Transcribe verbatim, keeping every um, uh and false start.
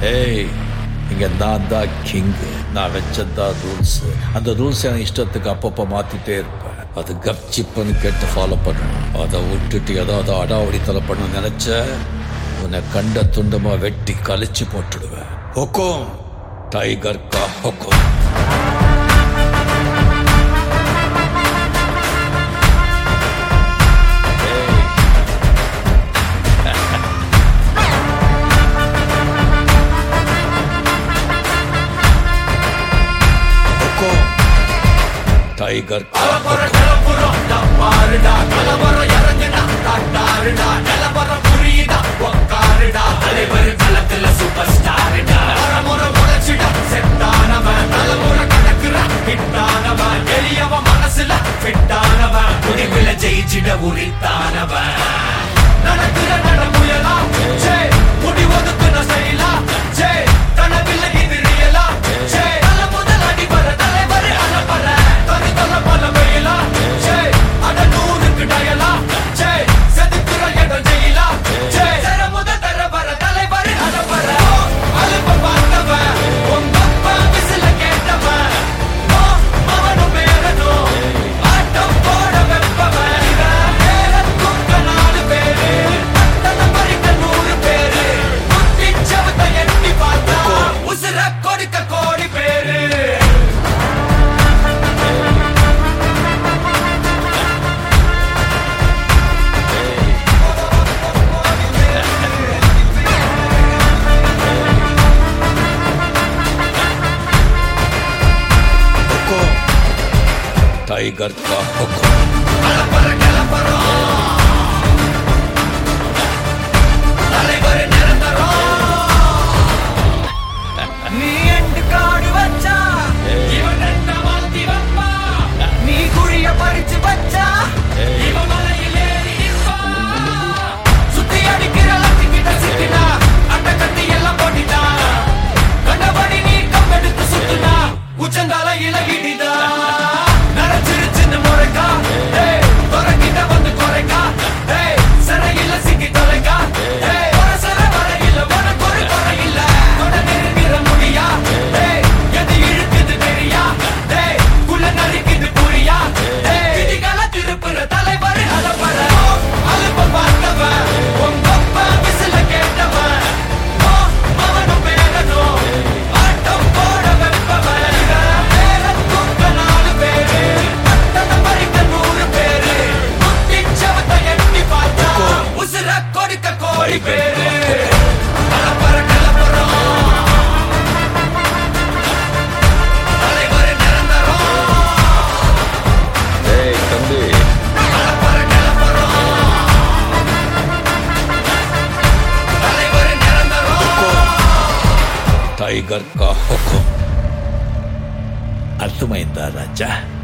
ஏய், இங்க நான் தான் கிங்கு. நான் வச்சதான் ரூல்ஸ். அந்த ரூல்ஸ் எனக்கு இஷ்டத்துக்கு அப்பப்போ மாத்திட்டே இருப்பேன். அது கப்சிப்புன்னு கேட்டு ஃபாலோ பண்ணணும். அதை விட்டுட்டு ஏதாவது அடாவடித்தலை பண்ண நினைச்ச உன்னை கண்ட துண்டமா வெட்டி கழிச்சு போட்டுடுவேன். ஹொக்கும், டைகர் கா ஹொக்கும். டைகர் மனசுல ஃபிட்டானவன், முடிவுல ஜெயிச்சிட உரித்தானவன். நடக்கிற நடமுயலா முடி ஒதுக்குன செயலா கனவில்லை இது ரியலா தல முதல் அடிபர தலைவர் அலப்பற தனி தல பல வெயிலா அட நூறுக்கு டயலா செதுக்குற இடம் ஜெயிலா தர முதல் தர வர தலைவர் அலப்பற அலுப்ப பார்த்தவன் உங்கப்பா விசில கேட்டவன் மவனும் பேரனும் ஆட்டம் போட வெப்பவன் பேரத்தும் நாலு பேரு பட்டண மறிக்க நூறு பேரு குத்தி சவத்தை எட்டி பார்த்தா உசுர கொடுக்க கோடி பேரு. டைகர் கா ஹொக்கும். அலப்பற கிளப்பறோம் தலைவர் நிரந்தரம். நீ எண்டு காடு வச்சா இவன் என்ன மாத்தி வப்பா, நீ குழிய பறிச்சு வச்சா இவன் மலையில் ஏறி நிற்பா. சுத்தி அடிக்கிற லத்திக்கிட்ட சிக்கினா அட்ட கட்டி எல்லாம் போட்டிட்டா, கண்டபடி நீ கம்பெடுத்து சுத்துனா உச்சந்தால இலகிடிதா. நரைச்சிருச்சுன்னு முறைக்கா துறக்கிட்ட வந்து குறைக்கா சிறையில சிக்கி தொலைக்கா சர வரையில உனக்கு ஒரு குறை இல்ல தொட நெருங்கிற முடியா எது இழுக்குது தெரியா குள்ள நறுக்குது புரியா விதிகள திருப்புற தலைவர் அலப்பற அலுப்ப பார்த்தவன் உங்கப்பா விசில கேட்டவன் மவனும் பேரனும் ஆட்டம் போட வெப்பவன் பேரத்தும் நாலு பேரு பட்டண மறிக்க நூறு பேரு குத்தி சவத்தை எட்டி பார்த்தா உசுர கொடுக்க கோடி பேரு. அலப்பற கிளப்பறோம் தலைவர் நிரந்தரம். ஏய் தம்பி, அலப்பற கிளப்பறோம் தலைவர் நிரந்தரம். டைகர் கா ஹொக்கும். అర్థమైందా రాజా?